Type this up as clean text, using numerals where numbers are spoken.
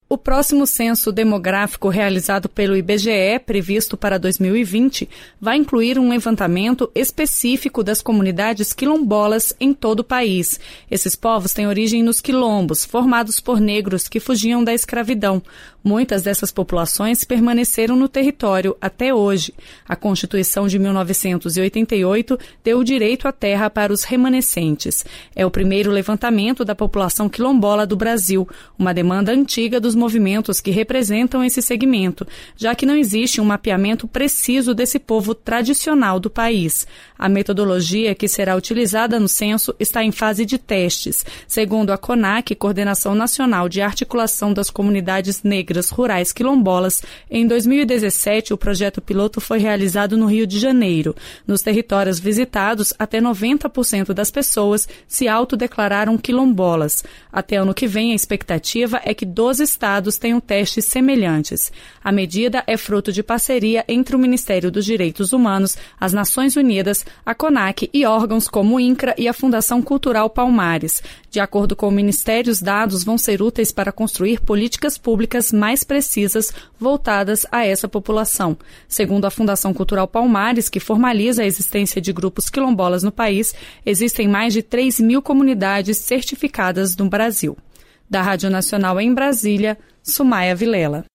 O próximo censo demográfico realizado pelo IBGE, previsto para 2020, vai incluir um levantamento específico das comunidades quilombolas em todo o país. Esses povos têm origem nos quilombos, formados por negros que fugiam da escravidão. Muitas dessas populações permaneceram no território até hoje. A Constituição de 1988 deu o direito à terra para os remanescentes. É o primeiro levantamento da população quilombola do Brasil, uma demanda antiga dos movimentos que representam esse segmento, já que não existe um mapeamento preciso desse povo tradicional do país. A metodologia que será utilizada no censo está em fase de testes. Segundo a CONAC, Coordenação Nacional de Articulação das Comunidades Negras Rurais Quilombolas, em 2017 o projeto piloto foi realizado no Rio de Janeiro. Nos territórios visitados, até 90% das pessoas se autodeclararam quilombolas. Até ano que vem, a expectativa é que 12 estados tenham testes semelhantes. A medida é fruto de parceria entre o Ministério dos Direitos Humanos, as Nações Unidas, a CONAC e órgãos como o INCRA e a Fundação Cultural Palmares. De acordo com o Ministério, os dados vão ser úteis para construir políticas públicas mais precisas voltadas a essa população. Segundo a Fundação Cultural Palmares, que formaliza a existência de grupos quilombolas no país, existem mais de 3.000 comunidades certificadas no Brasil. Da Rádio Nacional em Brasília, Sumaia Vilela.